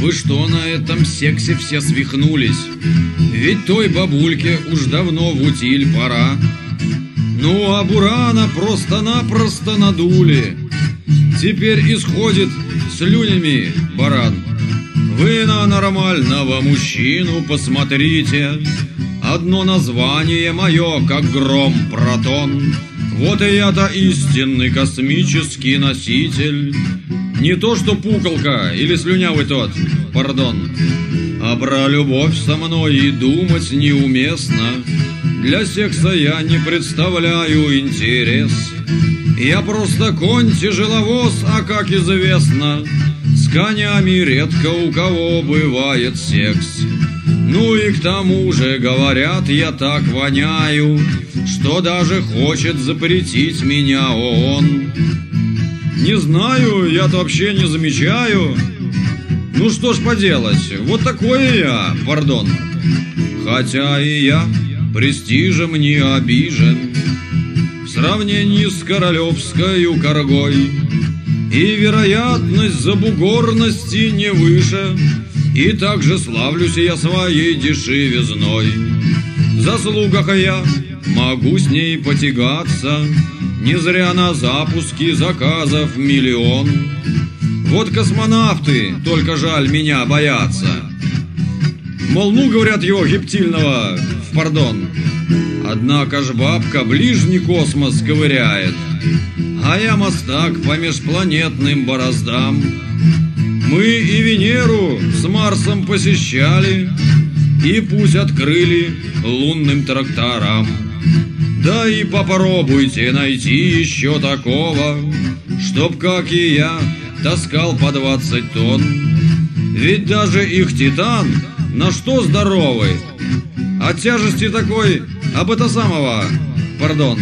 Вы что на этом сексе все свихнулись? Ведь той бабульке уж давно в утиль пора. Ну а Бурана просто-напросто надули. Теперь исходит слюнями баран. Вы на нормального мужчину посмотрите. Одно название мое, как гром протон. Вот и я-то истинный космический носитель. Не то что пуколка или слюнявый тот, пардон. А про любовь со мной и думать неуместно. Для секса я не представляю интерес. Я просто конь-тяжеловоз, а как известно, с конями редко у кого бывает секс. Ну и к тому же, говорят, я так воняю, что даже хочет запретить меня ООН. Не знаю, я-то вообще не замечаю. Ну что ж поделать, вот такой я, пардон. Хотя и я престижем не обижен в сравнении с королевской коргой. И вероятность забугорности не выше. И также славлюсь я своей дешевизной. В заслугах я могу с ней потягаться. Не зря на запуске заказов миллион. Вот космонавты, только жаль, меня боятся. Мол, ну, говорят, его гептильного в пардон. Однако ж бабка ближний космос ковыряет, а я мастак по межпланетным бороздам. Мы и Венеру с Марсом посещали, и путь открыли лунным тракторам. Да и попробуйте найти еще такого, чтоб, как и я, таскал по 20 тонн. Ведь даже их Титан на что здоровый? От тяжести такой, об это самого, пардон.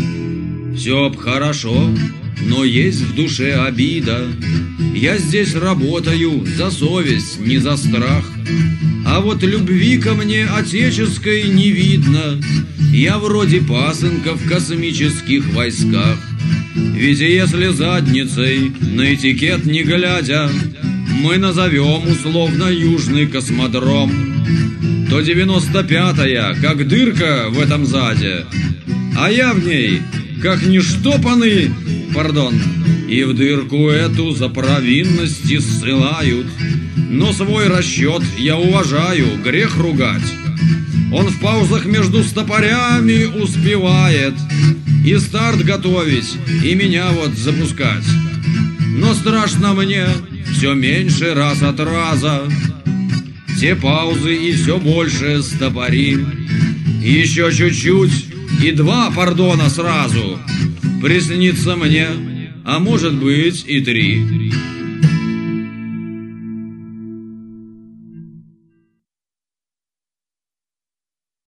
Все б хорошо, но есть в душе обида. Я здесь работаю за совесть, не за страх. А вот любви ко мне отеческой не видно. Я вроде пасынка в космических войсках. Ведь если задницей на этикет не глядя мы назовем условно Южный космодром, то 95-я, как дырка в этом заде, а я в ней, как нештопанный, пардон. И в дырку эту за провинности ссылают. Но свой расчет я уважаю, грех ругать. Он в паузах между стопорями успевает и старт готовить, и меня вот запускать. Но страшно мне все меньше раз от раза. Те паузы и все больше стопори. Еще чуть-чуть и 2 пардона сразу приснится мне, а может быть и 3.